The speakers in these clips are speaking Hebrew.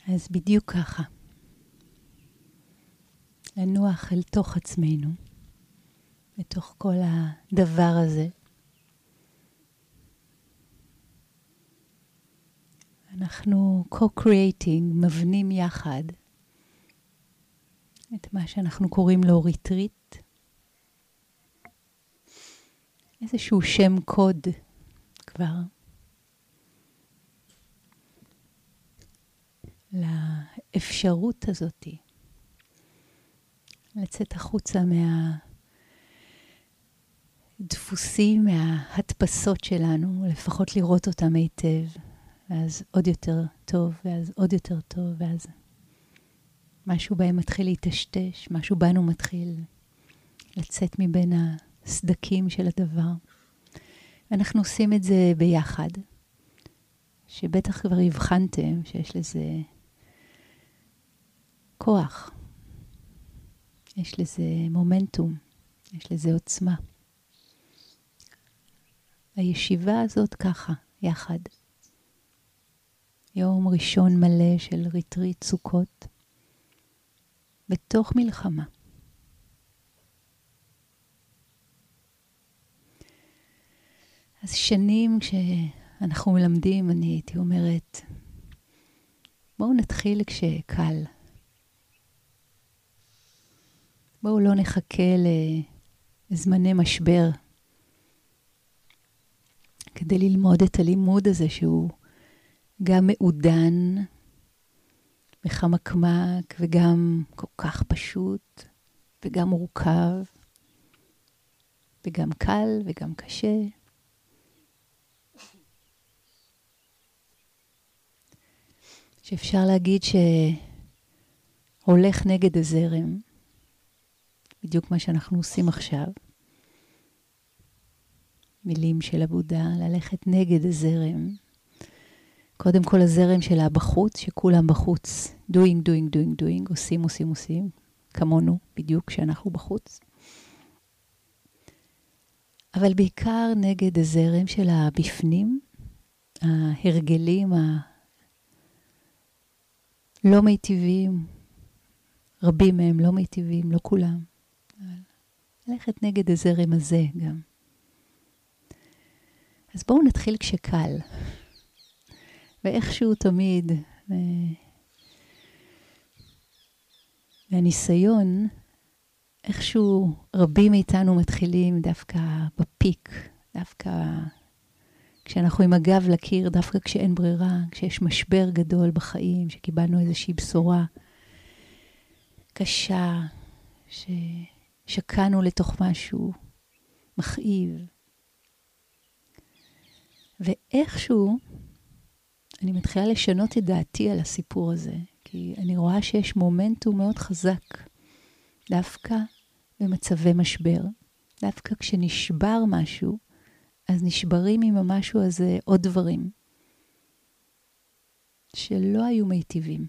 אז בדיוק ככה. לנוח אל תוך עצמנו, בתוך כל הדבר הזה. אנחנו co-creating, מבנים יחד, את מה שאנחנו קוראים לו ריטריט. איזשהו שם קוד כבר. לאפשרות הזאת. לצאת החוצה מהדפוסים, מההדפסות שלנו, לפחות לראות אותם היטב, ואז עוד יותר טוב, ואז עוד יותר טוב, ואז משהו בהם מתחיל להתשתש, משהו בנו מתחיל לצאת מבין הסדקים של הדבר. ואנחנו עושים את זה ביחד, שבטח כבר הבחנתם שיש לזה כוח, יש לזה מומנטום, יש לזה עוצמה. הישיבה הזאת ככה, יחד. יום ראשון מלא של ריטריט סוכות, בתוך מלחמה. אז שנים כשאנחנו מלמדים, אני הייתי אומרת, בואו נתחיל כשקל. בואו לא נחכה לזמני משבר, כדי ללמוד את הלימוד הזה שהוא גם מעודן וחמקמק וגם כל כך פשוט וגם מורכב וגם קל וגם קשה. שאפשר להגיד שהולך נגד הזרם, בדיוק מה שאנחנו עושים עכשיו. מילים של הבודה, ללכת נגד הזרם. קודם כל הזרם שלה בחוץ, שכולם בחוץ. doing, עושים, כמונו, בדיוק שאנחנו בחוץ. אבל בעיקר נגד הזרם שלה בפנים, ההרגלים לא מיטיבים, רבים מהם לא מיטיבים, לא כולם. ללכת נגד הזרם הזה גם. אז בואו נתחיל כשקל. ואיכשהו תמיד, מהניסיון, איכשהו רבים מאיתנו מתחילים דווקא בפיק, דווקא כשאנחנו עם הגב לקיר, דווקא כשאין ברירה, כשיש משבר גדול בחיים, שקיבלנו איזושהי בשורה קשה, ששקענו לתוך משהו מכאיב. ואיכשהו אני מתחילה לשנות את דעתי על הסיפור הזה, כי אני רואה שיש מומנטום מאוד חזק, דווקא במצבי משבר, דווקא כשנשבר משהו, אז נשברים עם המשהו הזה עוד דברים, שלא היו מיטיבים.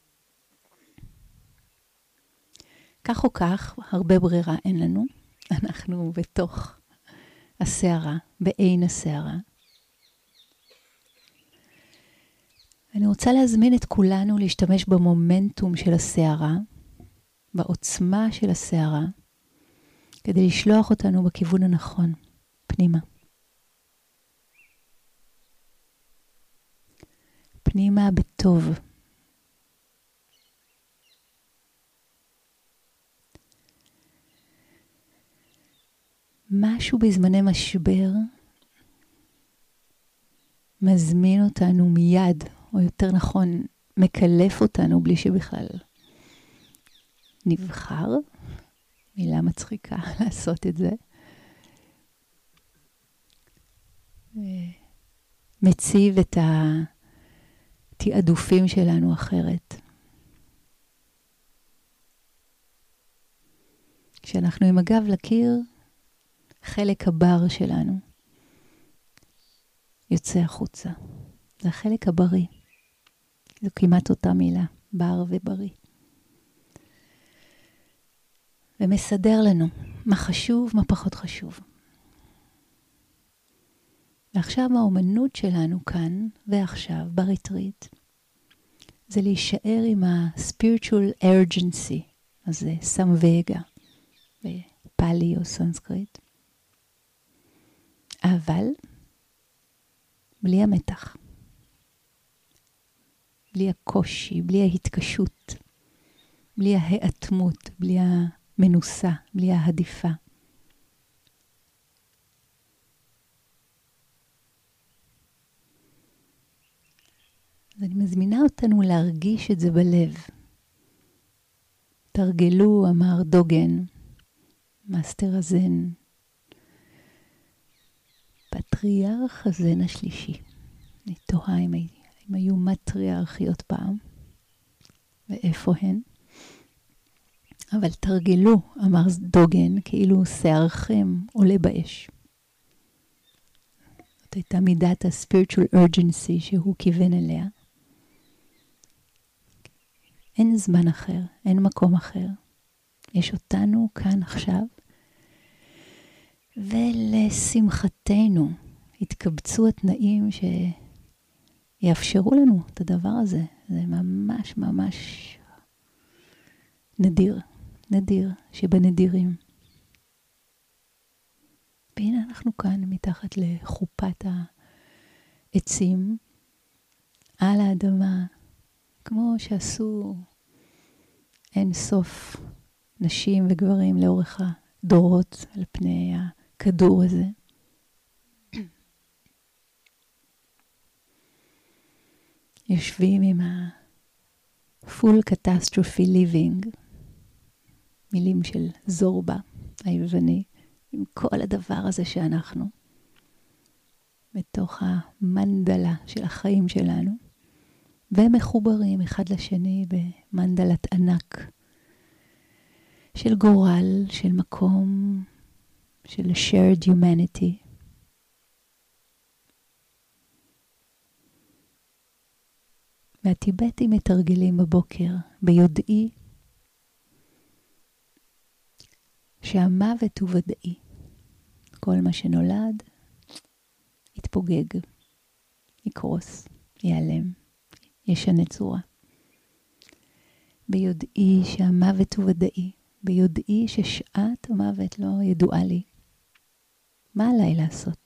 כך או כך, הרבה ברירה אין לנו, אנחנו בתוך הסערה, בעין הסערה. אני רוצה להזמין את כולנו להשתמש במומנטום של הסערה, בעוצמה של הסערה, כדי לשלוח אותנו בכיוון הנכון, פנימה. פנימה בטוב. משהו בזמני משבר מזמין אותנו מיד, או יותר נכון, מקלף אותנו בלי שבכלל נבחר. מילה מצחיקה לעשות את זה. מציב את התעדופים שלנו אחרת. כשאנחנו עם הגב לקיר, חלק הבר שלנו יוצא החוצה. זה החלק הבריא. זו כמעט אותה מילה, בר ובריא. ומסדר לנו מה חשוב, מה פחות חשוב. ועכשיו האומנות שלנו כאן ועכשיו בריטריט, זה להישאר עם ה-spiritual urgency, אז זה סמווגה, בפאלי או סנסקריט. אבל בלי המתח, בלי הקושי, בלי ההתקשות, בלי ההאטמות, בלי המנוסה, בלי ההדיפה. אז אני מזמינה אותנו להרגיש את זה בלב. תרגלו, אמר דוגן, מאסטר הזן, פטריארך הזן השלישי. אני תוהה אם היו מטריארכיות פעם, ואיפה הן. אבל תרגלו, אמר דוגן, כאילו שערכם עולה באש. זאת הייתה מידת ה-spiritual urgency שהוא כיוון אליה. אין זמן אחר, אין מקום אחר. יש אותנו כאן עכשיו. ולשמחתנו התקבצו התנאים שיאפשרו לנו את הדבר הזה. זה ממש ממש נדיר, נדיר שבנדירים. והנה אנחנו כאן מתחת לחופת העצים, על האדמה, כמו שעשו אין סוף נשים וגברים לאורך הדורות על פני הכדור הזה. יושבים עם ה-full catastrophe living, מילים של זורבה היווני, עם כל הדבר הזה שאנחנו, בתוך המנדלה של החיים שלנו, ומחוברים אחד לשני במנדלת ענק, של גורל, של מקום, של shared humanity. והטיבטים מתרגלים בבוקר ביודעי שהמוות הוא ודאי. כל מה שנולד יתפוגג, יקרוס, ייעלם, ישנה צורה. ביודעי שהמוות הוא ודאי, ביודעי ששעת המוות לא ידועה לי. מה עליי לעשות?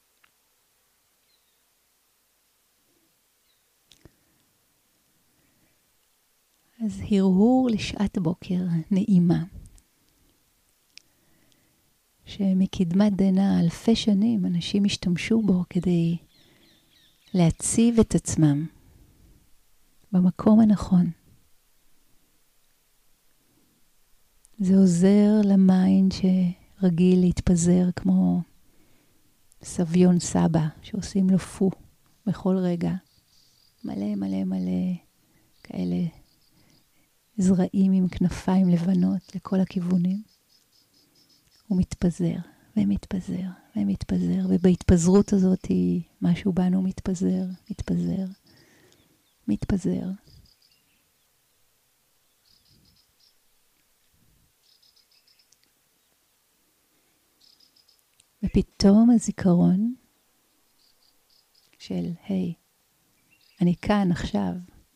אז הרהור לשעת בוקר נעימה, שמקדמת דנא אלפי שנים אנשים השתמשו בו כדי להציב את עצמם במקום הנכון. זה עוזר למיינד שרגיל להתפזר כמו סביון סבא שעושים לו פו בכל רגע. מלא מלא מלא כאלה זרעים עם כנפיים לבנות לכל הכיוונים. הוא מתפזר ומתפזר ומתפזר, ובהתפזרות הזאת משהו בנו מתפזר, מתפזר, מתפזר. ופתאום הזיכרון של, היי, אני כאן עכשיו,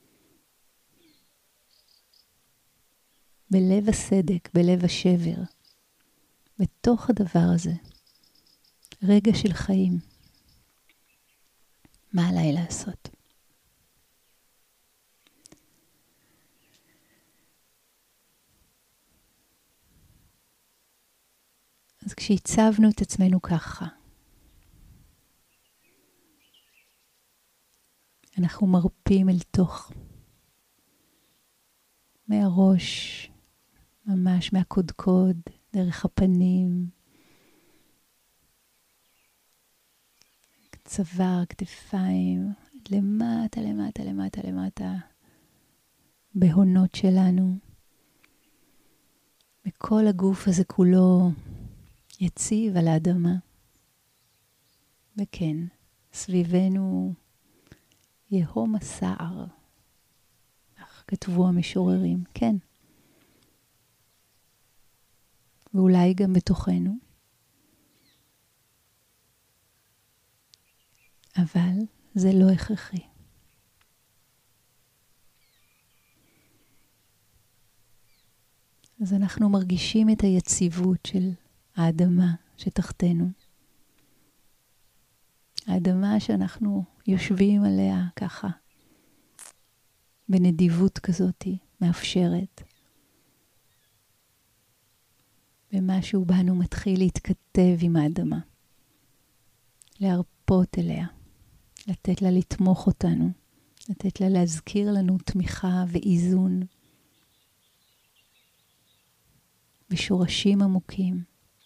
בלב הסדק, בלב השבר, בתוך הדבר הזה, רגע של חיים. מה עליי לעשות? אז כשהצבנו את עצמנו ככה, אנחנו מרפים אל תוך, מהראש, ממש מהקודקוד, דרך הפנים, צוואר, כתפיים, למטה, למטה, למטה, למטה, בהונות שלנו. וכל הגוף הזה כולו יציב על האדמה. וכן, סביבנו יהום הסער. כך כתבו המשוררים, כן. ואולי גם בתוכנו. אבל זה לא הכרחי. אז אנחנו מרגישים את היציבות של האדמה שתחתנו. האדמה שאנחנו יושבים עליה ככה, בנדיבות כזאת, מאפשרת. ומשהו בנו מתחיל להתכתב עם האדמה. להרפות אליה. לתת לה לתמוך אותנו. לתת לה להזכיר לנו תמיכה ואיזון. ושורשים עמוקים.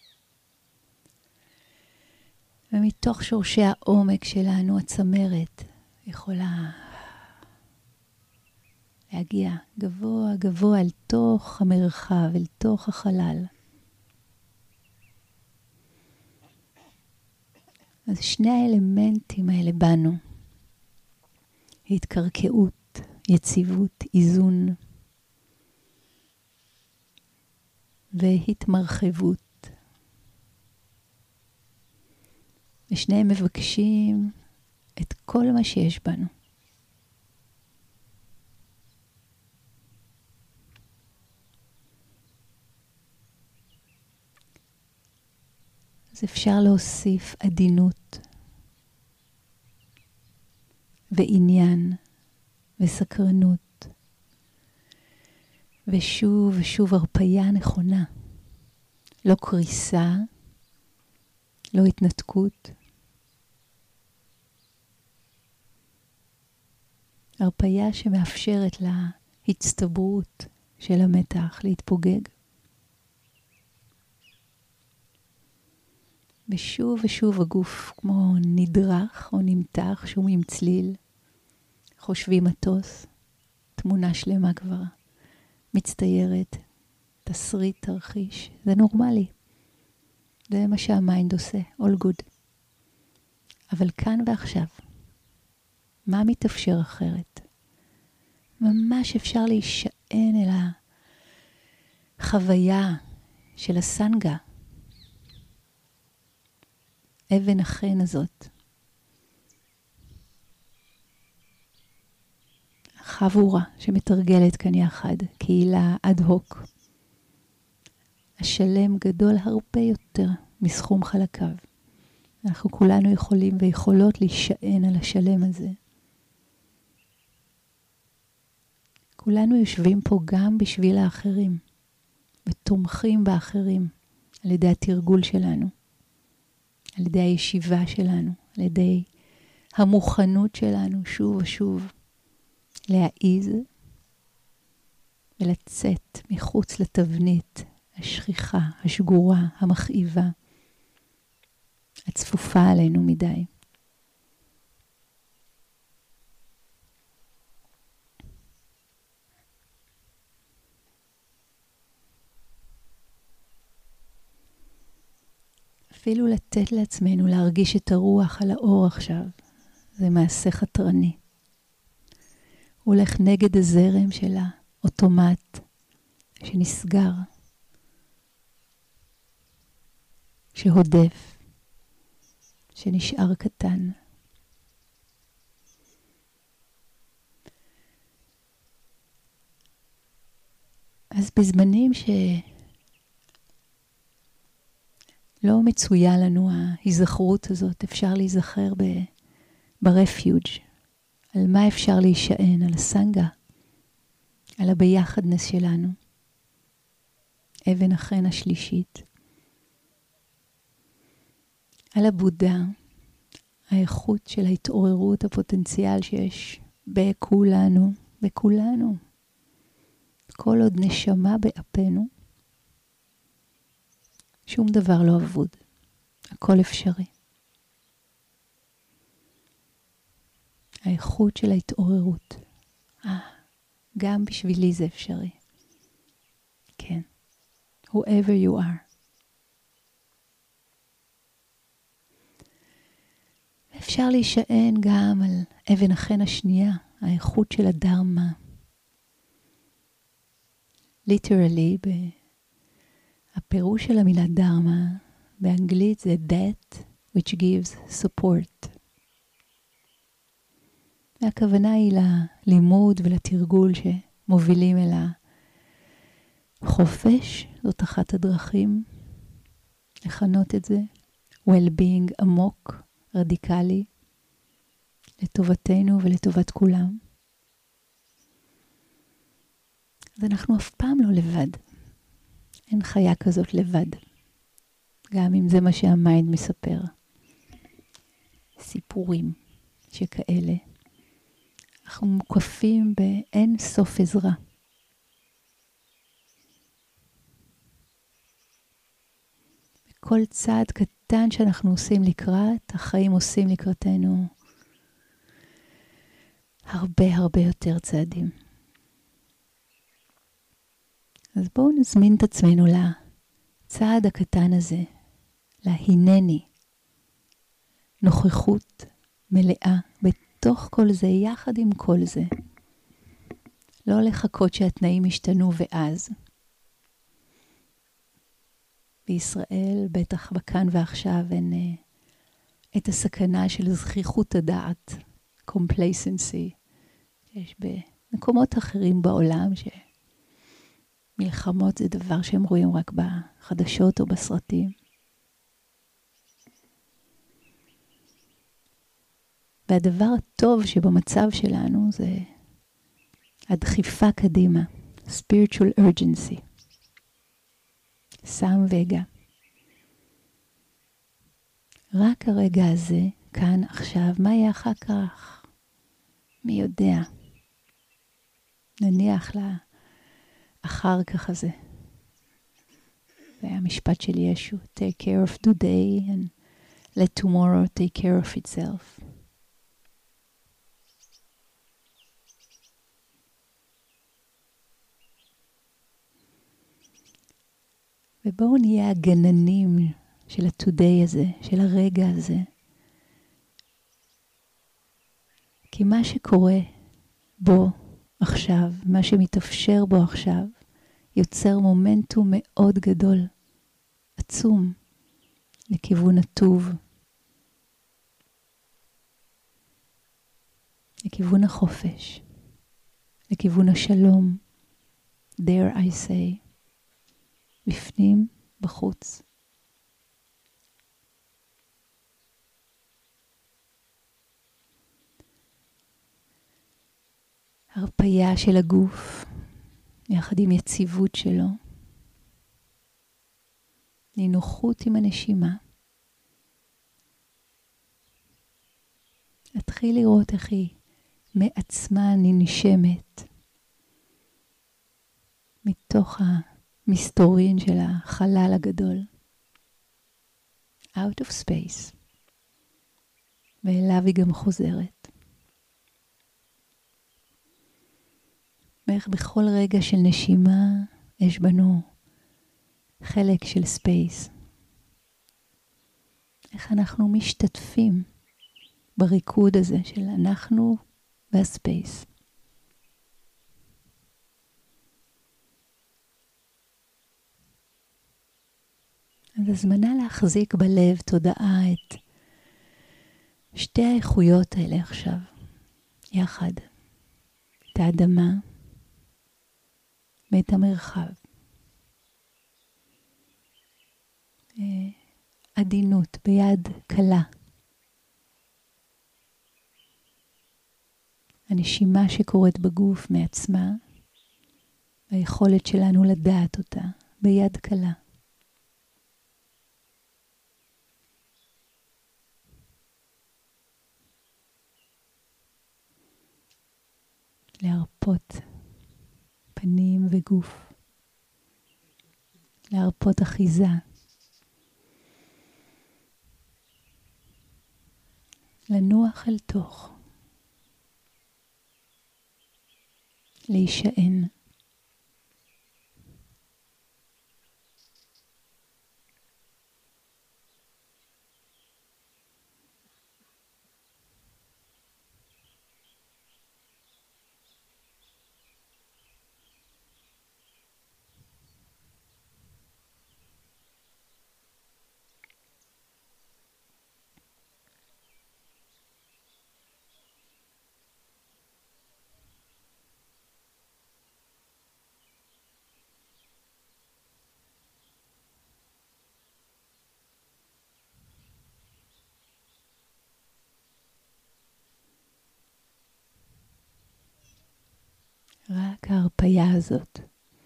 ומתוך שורשי העומק שלנו, הצמרת יכולה להגיע גבוה גבוה אל תוך המרחב, אל תוך החלל. אז שני האלמנטים האלה בנו, התקרקעות, יציבות, איזון והתמרחבות. ושניהם מבקשים את כל מה שיש בנו. אז אפשר להוסיף עדינות ועניין וסקרנות ושוב ושוב הרפיה נכונה. לא קריסה, לא התנתקות. הרפיה שמאפשרת להצטברות של המתח להתפוגג. ושוב ושוב הגוף כמו נדרך או נמתח, שום עם צליל. חושבים מטוס, תמונה שלמה כבר מצטיירת, תסריט, תרחיש. זה נורמלי. זה מה שהמיינד עושה, all good. אבל כאן ועכשיו, מה מתאפשר אחרת? ממש אפשר להישען אל החוויה של הסנגה. אבן החן הזאת. חבורה שמתרגלת כאן יחד, קהילה אד הוק. השלם גדול הרבה יותר מסכום חלקיו. אנחנו כולנו יכולים ויכולות להישען על השלם הזה. כולנו יושבים פה גם בשביל האחרים, ותומכים באחרים על ידי התרגול שלנו, על ידי הישיבה שלנו, על ידי המוכנות שלנו שוב ושוב להעיז ולצאת מחוץ לתבנית השכיחה, השגורה, המכאיבה, הצפופה עלינו מדי. אפילו לתת לעצמנו להרגיש את הרוח על האור עכשיו, זה מעשה חתרני. הוא הולך נגד הזרם של האוטומט שנסגר, שהודף, שנשאר קטן. אז בזמנים לא מצויה לנו ההיזכרות הזאת, אפשר להיזכר ברפיוג'. על מה אפשר להישען, על הסנגה, על הביחדנס שלנו. אבן החן השלישית. על הבודה, האיכות של ההתעוררות, הפוטנציאל שיש בכולנו, בכולנו. כל עוד נשמה באפנו, שום דבר לא אבוד. הכל אפשרי. האיכות של ההתעוררות. גם בשבילי זה אפשרי. כן. Whoever you are. אפשר להישען גם על אבן החן השנייה, האיכות של הדרמה. Literally, הפירוש של המילה דרמה, באנגלית זה that which gives support. והכוונה היא ללימוד ולתרגול שמובילים אל חופש, זאת אחת הדרכים לכנות את זה. well-being עמוק, רדיקלי, לטובתנו ולטובת כולם. אז אנחנו אף פעם לא לבד. אין חיה כזאת לבד. גם אם זה מה שהמיינד מספר. סיפורים שכאלה. אנחנו מוקפים באין סוף עזרה. כל צעד קטן שאנחנו עושים לקראת, החיים עושים לקראתנו הרבה הרבה יותר צעדים. אז בואו נזמין את עצמנו לצעד הקטן הזה, להינני, נוכחות מלאה בתוך כל זה, יחד עם כל זה. לא לחכות שהתנאים ישתנו ואז. בישראל, בטח בכאן ועכשיו, אין את הסכנה של זכיחות הדעת, complacency, שיש במקומות אחרים בעולם, שמלחמות זה דבר שהם רואים רק בחדשות או בסרטים. והדבר הטוב שבמצב שלנו זה הדחיפה קדימה, spiritual urgency. סם וגה. רק הרגע הזה, כאן, עכשיו, מה יהיה אחר כך? מי יודע? נניח לאחר כך הזה. זה המשפט של ישו, take care of today and let tomorrow take care of itself. ובואו נהיה הגננים של ה-today הזה, של הרגע הזה. כי מה שקורה בו עכשיו, מה שמתאפשר בו עכשיו, יוצר מומנטום מאוד גדול, עצום, לכיוון הטוב, לכיוון החופש, לכיוון השלום, dare I say. בפנים, בחוץ. הרפאיה של הגוף, יחד עם יציבות שלו. נינוחות עם הנשימה. להתחיל לראות איך היא מעצמה ננשמת. מתוך מסתורין של החלל הגדול. out of space. ואליו היא גם חוזרת. ואיך בכל רגע של נשימה יש בנו חלק של ספייס. איך אנחנו משתתפים בריקוד הזה של אנחנו והספייס. אז הזמנה להחזיק בלב תודעה את שתי האיכויות האלה עכשיו, יחד. את האדמה ואת המרחב. עדינות ביד קלה. הנשימה שקורית בגוף מעצמה, והיכולת שלנו לדעת אותה ביד קלה. להרפות פנים וגוף. להרפות אחיזה. לנוח אל תוך. להישען. רק ההרפיה הזאת.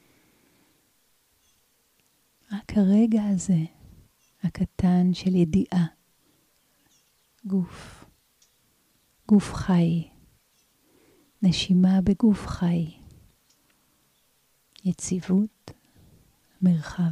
רק הרגע הזה, הקטן של ידיעה. גוף חי. נשימה בגוף חי. יציבות, מרחב.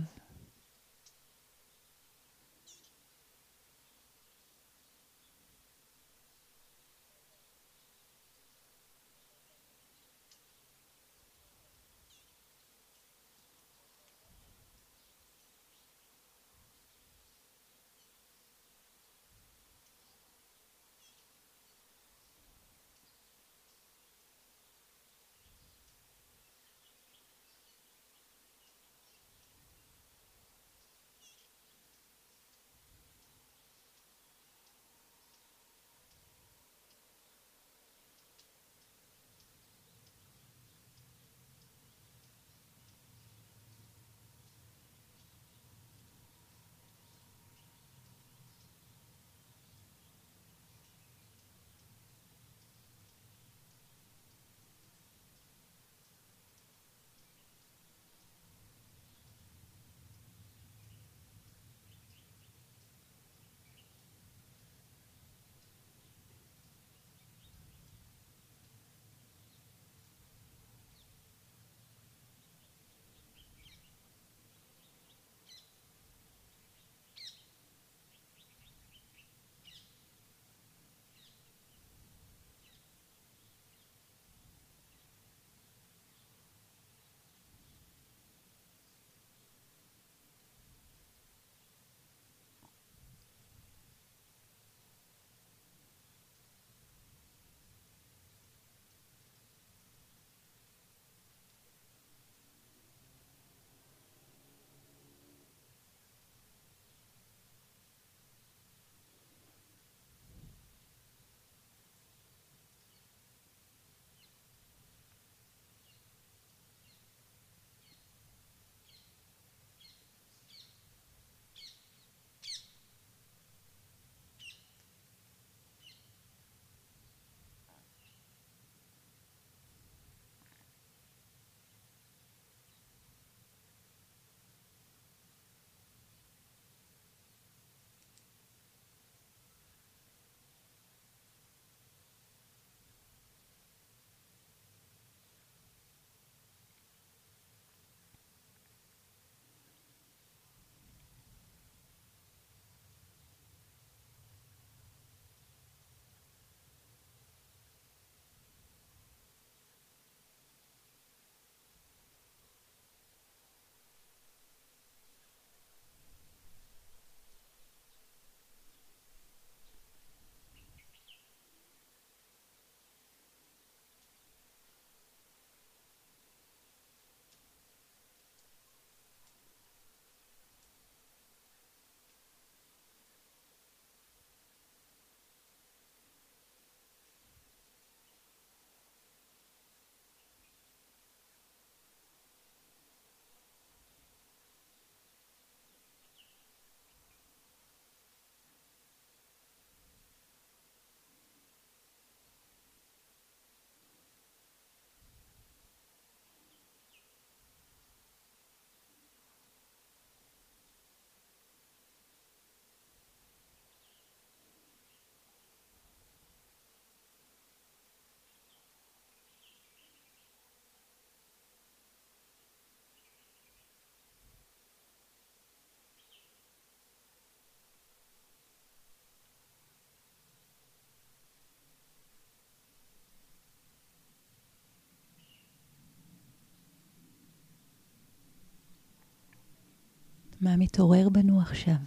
מה מתעורר בנו עכשיו?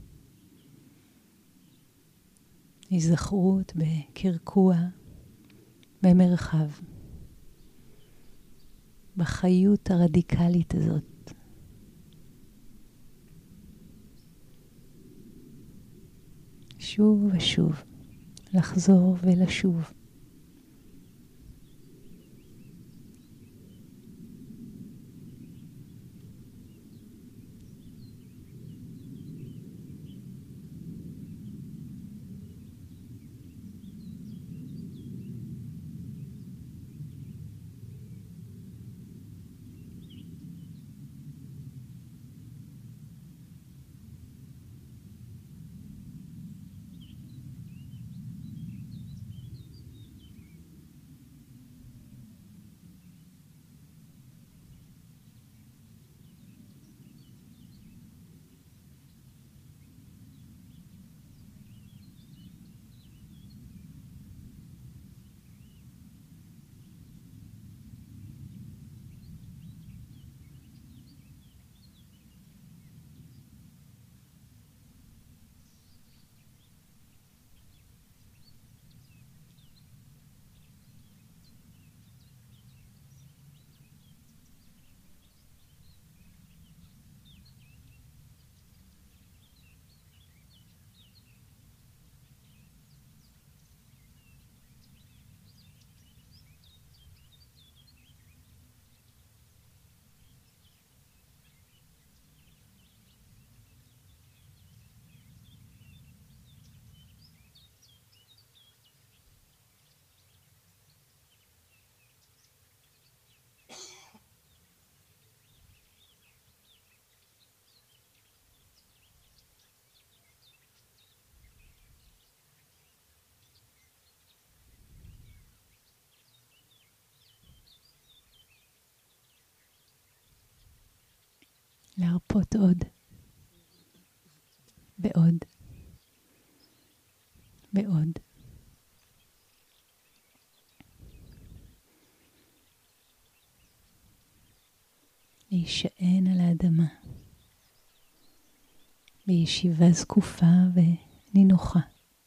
הזכרות בקרקוע, במרחב, בחיות הרדיקלית הזאת. שוב ושוב, לחזור ולשוב. להרפות עוד. ועוד. ועוד. להישען על האדמה. בישיבה זקופה ונינוחה.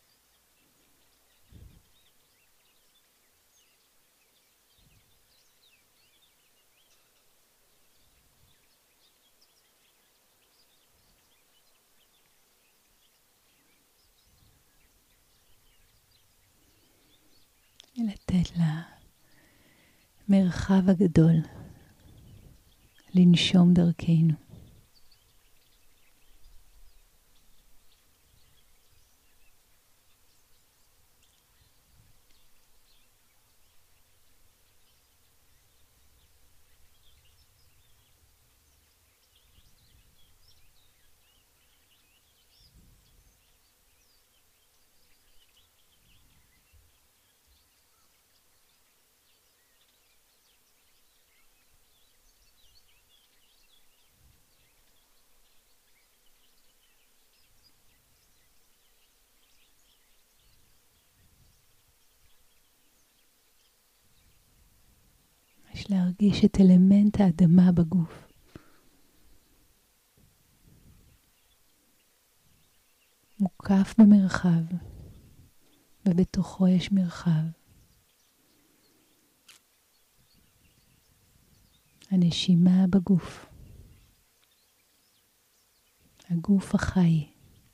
לתת למרחב הגדול לנשום דרכנו. יש להרגיש את אלמנט האדמה בגוף. מוקף במרחב, ובתוכו יש מרחב. הנשימה בגוף. הגוף החי.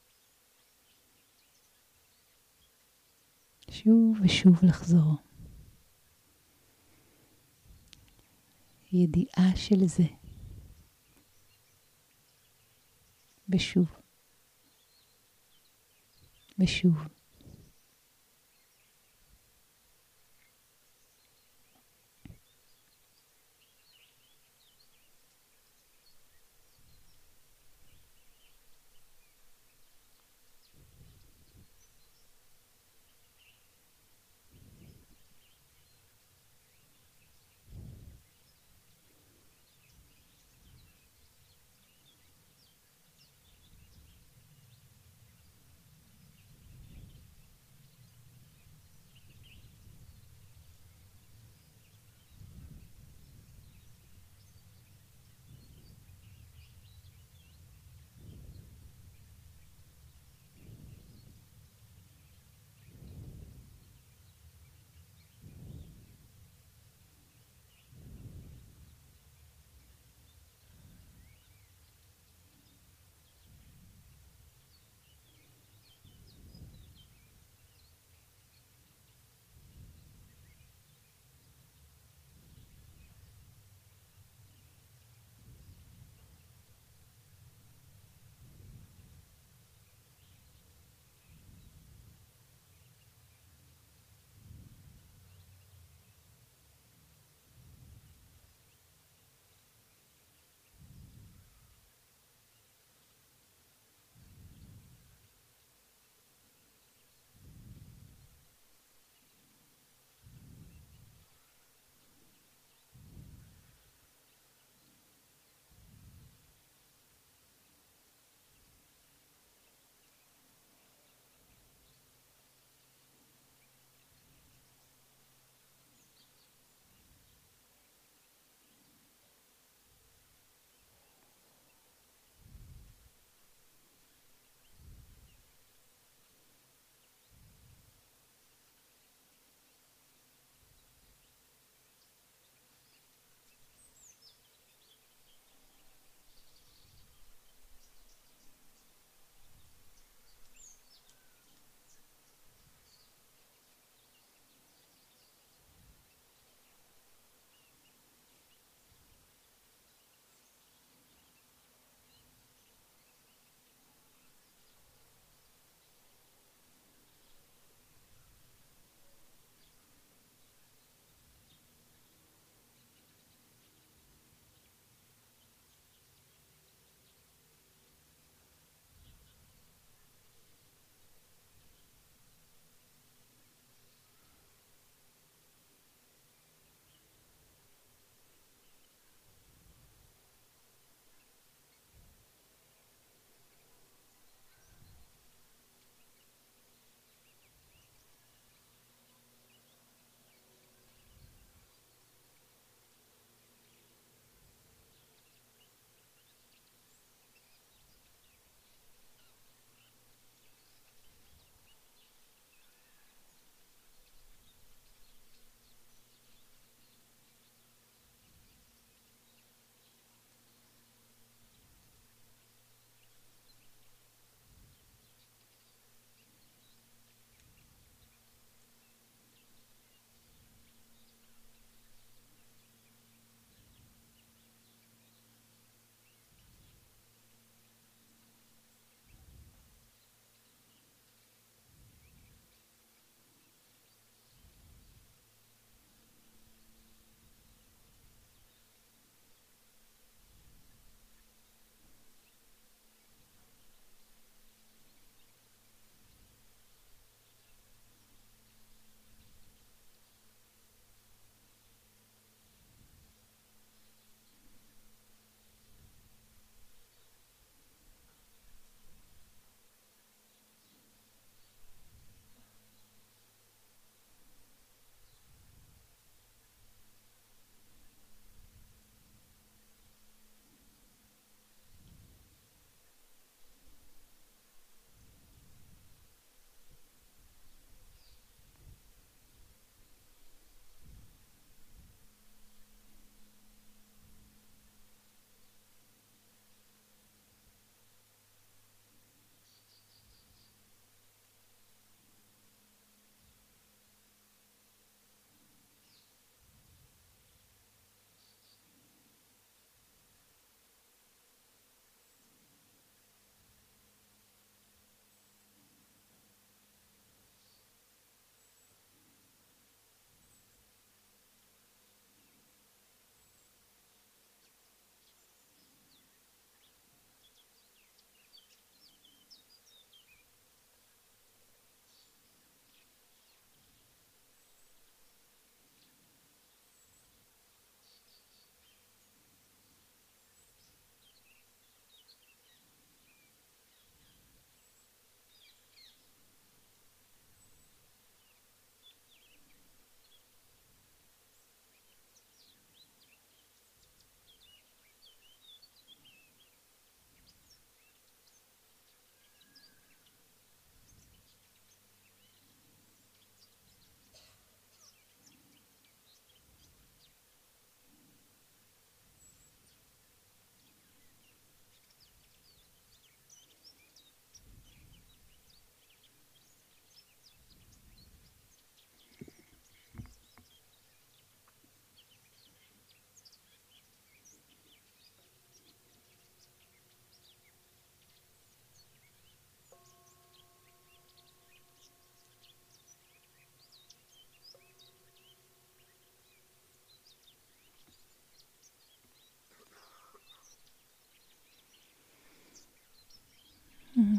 שוב ושוב לחזור. ידיעה של זה. ושוב. ושוב.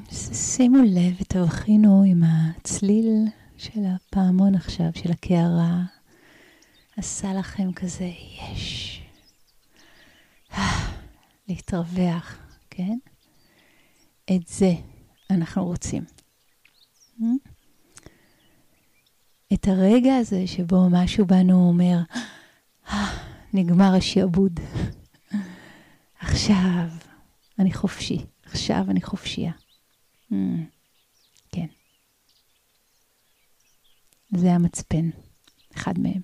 שימו לב ותבחינו עם הצליל של הפעמון עכשיו, של הקערה. עשה לכם כזה יש. להתרווח, כן? את זה אנחנו רוצים. את הרגע הזה שבו משהו בנו אומר, נגמר השעבוד. עכשיו אני חופשי. עכשיו אני חופשייה. כן. זה המצפן. אחד מהם.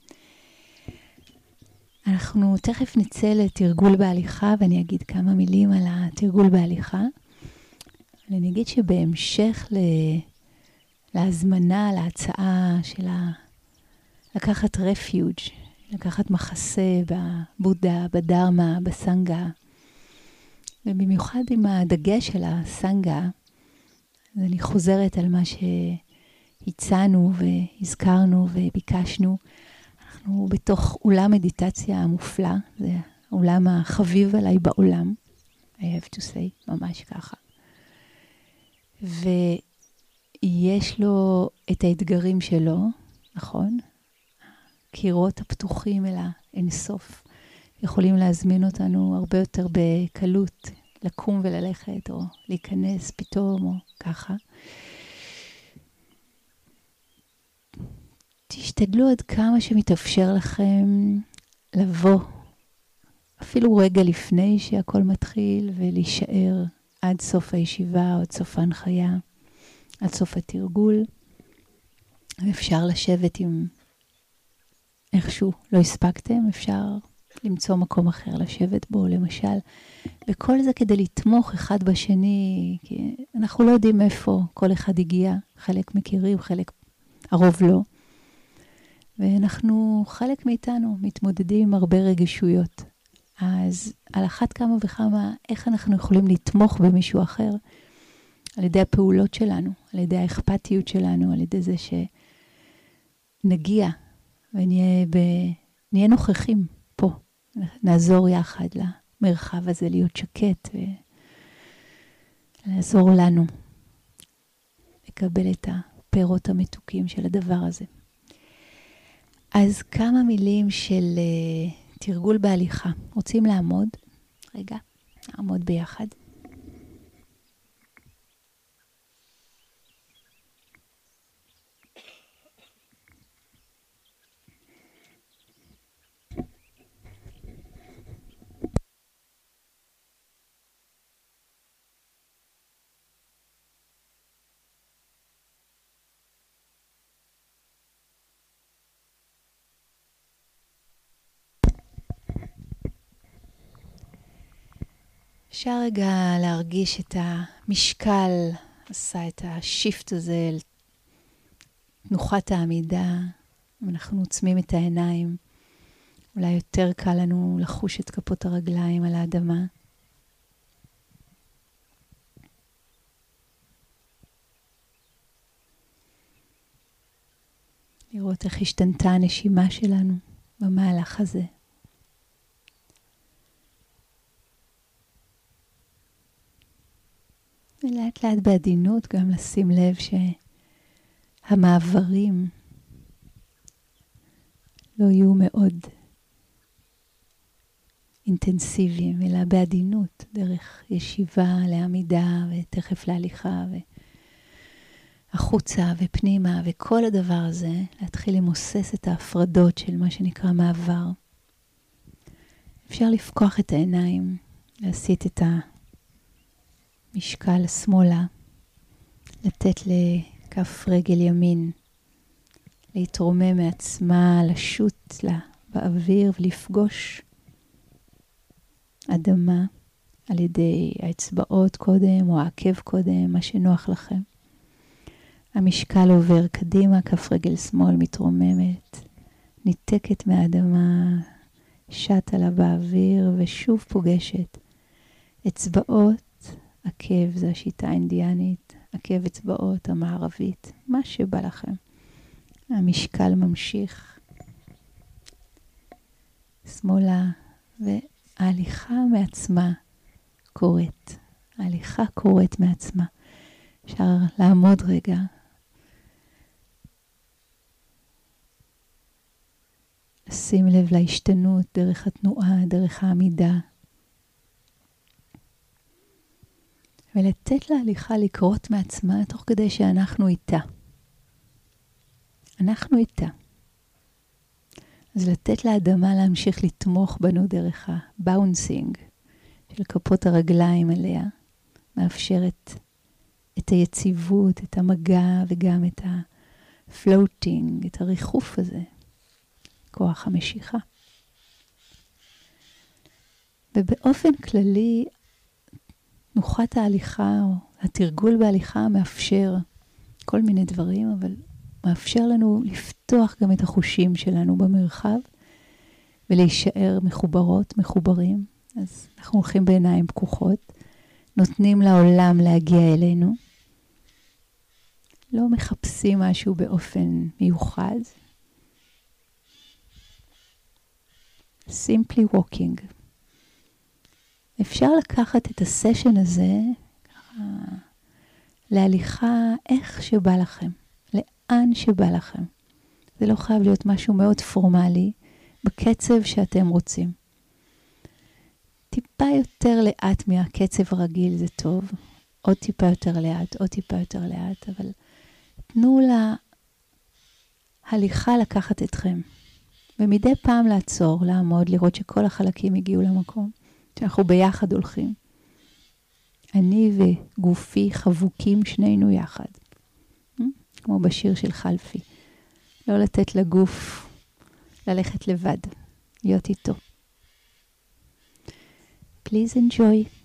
אנחנו תכף נצא לתרגול בהליכה, ואני אגיד כמה מילים על התרגול בהליכה. אני אגיד שבהמשך להזמנה, להצעה של לקחת רפיוג', לקחת מחסה בבודה, בדרמה, בסנגה, ובמיוחד עם הדגש של הסנגה, אז אני חוזרת על מה שהצענו והזכרנו וביקשנו. אנחנו בתוך אולם מדיטציה מופלא, זה האולם החביב עליי בעולם, I have to say, ממש ככה. ויש לו את האתגרים שלו, נכון? הקירות הפתוחים אל האינסוף יכולים להזמין אותנו הרבה יותר בקלות, לקום וללכת, או להיכנס פתאום, או ככה. תשתדלו עד כמה שמתאפשר לכם לבוא, אפילו רגע לפני שהכל מתחיל, ולהישאר עד סוף הישיבה, או עד סוף ההנחיה, עד סוף התרגול. אפשר לשבת עם איכשהו לא הספקתם, אפשר למצוא מקום אחר לשבת בו, למשל. וכל זה כדי לתמוך אחד בשני, כי אנחנו לא יודעים איפה כל אחד הגיע, חלק מכירים, חלק, הרוב לא. ואנחנו, חלק מאיתנו, מתמודדים עם הרבה רגישויות. אז על אחת כמה וכמה, איך אנחנו יכולים לתמוך במישהו אחר, על ידי הפעולות שלנו, על ידי האכפתיות שלנו, על ידי זה שנגיע ונהיה נוכחים פה. נעזור יחד למרחב הזה להיות שקט ולעזור לנו לקבל את הפירות המתוקים של הדבר הזה. אז כמה מילים של תרגול בהליכה. רוצים לעמוד? רגע, נעמוד ביחד. אפשר רגע להרגיש את המשקל, עשה את השיפט הזה, תנוחת העמידה, אנחנו עוצמים את העיניים, אולי יותר קל לנו לחוש את כפות הרגליים על האדמה. לראות איך השתנתה הנשימה שלנו במהלך הזה. ולאט לאט בעדינות גם לשים לב שהמעברים לא יהיו מאוד אינטנסיביים, אלא בעדינות, דרך ישיבה לעמידה ותכף להליכה והחוצה ופנימה וכל הדבר הזה, להתחיל למוסס את ההפרדות של מה שנקרא מעבר. אפשר לפקוח את העיניים, להסיט את משקל שמאלה, לתת לכף רגל ימין, להתרומם מעצמה, לשוט לה באוויר ולפגוש אדמה על ידי האצבעות קודם או העקב קודם, מה שנוח לכם. המשקל עובר קדימה, כף רגל שמאל מתרוממת, ניתקת מהאדמה, שט עלה באוויר ושוב פוגשת אצבעות, עקב זה השיטה האינדיאנית, עקב אצבעות המערבית, מה שבא לכם. המשקל ממשיך שמאלה, וההליכה מעצמה קורית. ההליכה קורית מעצמה. אפשר לעמוד רגע. לשים לב להשתנות דרך התנועה, דרך העמידה. ולתת להליכה לקרות מעצמה תוך כדי שאנחנו איתה. אנחנו איתה. אז לתת לאדמה להמשיך לתמוך בנו דרך הבאונסינג של כפות הרגליים עליה, מאפשרת את היציבות, את המגע וגם את הפלוטינג, את הריחוף הזה, כוח המשיכה. ובאופן כללי, תנוחת ההליכה או התרגול בהליכה מאפשר כל מיני דברים, אבל מאפשר לנו לפתוח גם את החושים שלנו במרחב ולהישאר מחוברות, מחוברים. אז אנחנו הולכים בעיניים פקוחות, נותנים לעולם להגיע אלינו, לא מחפשים משהו באופן מיוחד. Simply walking. אפשר לקחת את הסשן הזה ככה, להליכה איך שבא לכם, לאן שבא לכם. זה לא חייב להיות משהו מאוד פורמלי, בקצב שאתם רוצים. טיפה יותר לאט מהקצב הרגיל זה טוב, עוד טיפה יותר לאט, עוד טיפה יותר לאט, אבל תנו להליכה לקחת אתכם. ומדי פעם לעצור, לעמוד, לראות שכל החלקים הגיעו למקום, שאנחנו ביחד הולכים. אני וגופי חבוקים שנינו יחד. כמו בשיר של חלפי. לא לתת לגוף ללכת לבד, להיות איתו. Please enjoy.